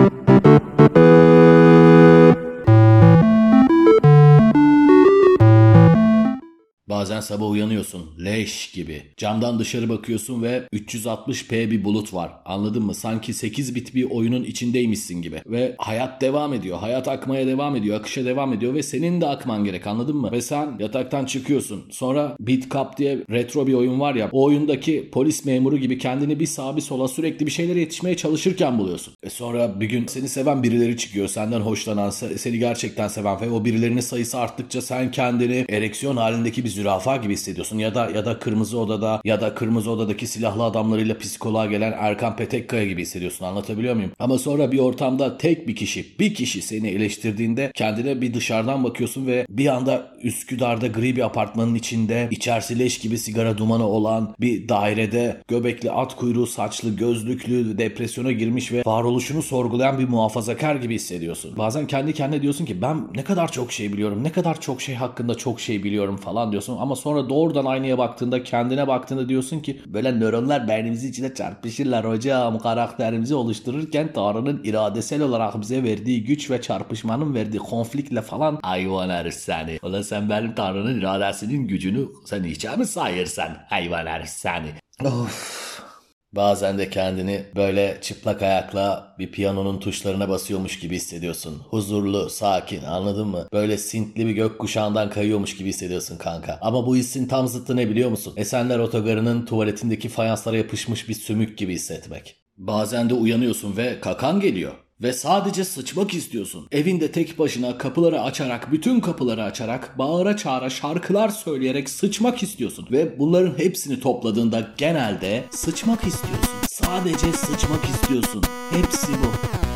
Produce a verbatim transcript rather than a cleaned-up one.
Bazen sabah uyanıyorsun, leş gibi. Camdan dışarı bakıyorsun ve üç yüz altmış p bir bulut var. Anladın mı? Sanki sekiz bit bir oyunun içindeymişsin gibi. Ve hayat devam ediyor. Hayat akmaya devam ediyor. Akışa devam ediyor ve senin de akman gerek, anladın mı? Ve sen yataktan çıkıyorsun. Sonra Beat Cup diye retro bir oyun var ya. O oyundaki polis memuru gibi kendini bir sağa bir sola sürekli bir şeylere yetişmeye çalışırken buluyorsun. Ve sonra bir gün seni seven birileri çıkıyor. Senden hoşlanan, seni gerçekten seven ve o birilerinin sayısı arttıkça sen kendini ereksiyon halindeki bir zürafa gibi hissediyorsun. Ya da ya da Kırmızı Oda'da ya da Kırmızı Oda'daki silahlı adamlarıyla psikoloğa gelen Erkan Petekkaya gibi hissediyorsun. Anlatabiliyor muyum? Ama sonra bir ortamda tek bir kişi, bir kişi seni eleştirdiğinde kendine bir dışarıdan bakıyorsun ve bir anda Üsküdar'da gri bir apartmanın içinde içerisi leş gibi sigara dumanı olan bir dairede göbekli, at kuyruğu saçlı, gözlüklü, depresyona girmiş ve varoluşunu sorgulayan bir muhafazakar gibi hissediyorsun. Bazen kendi kendine diyorsun ki ben ne kadar çok şey biliyorum, ne kadar çok şey hakkında çok şey biliyorum falan diyorsun. Ama sonra doğrudan aynaya baktığında, kendine baktığında diyorsun ki böyle nöronlar beynimizin içine çarpışırlar hocam. Karakterimizi oluştururken Tanrı'nın iradesel olarak bize verdiği güç ve çarpışmanın verdiği konfliktle falan hayvan herif seni. Ulan sen benim Tanrı'nın iradesinin gücünü sen hiçe mi sayırsın? Hayvan herif seni. Of. Bazen de kendini böyle çıplak ayakla bir piyanonun tuşlarına basıyormuş gibi hissediyorsun. Huzurlu, sakin, anladın mı? Böyle sintli bir gökkuşağından kayıyormuş gibi hissediyorsun kanka. Ama bu hissin tam zıttı ne biliyor musun? Esenler Otogarı'nın tuvaletindeki fayanslara yapışmış bir sümük gibi hissetmek. Bazen de uyanıyorsun ve kakan geliyor. Ve sadece sıçmak istiyorsun. Evinde tek başına kapıları açarak, bütün kapıları açarak, bağıra çağıra şarkılar söyleyerek sıçmak istiyorsun. Ve bunların hepsini topladığında genelde sıçmak istiyorsun. Sadece sıçmak istiyorsun. Hepsi bu.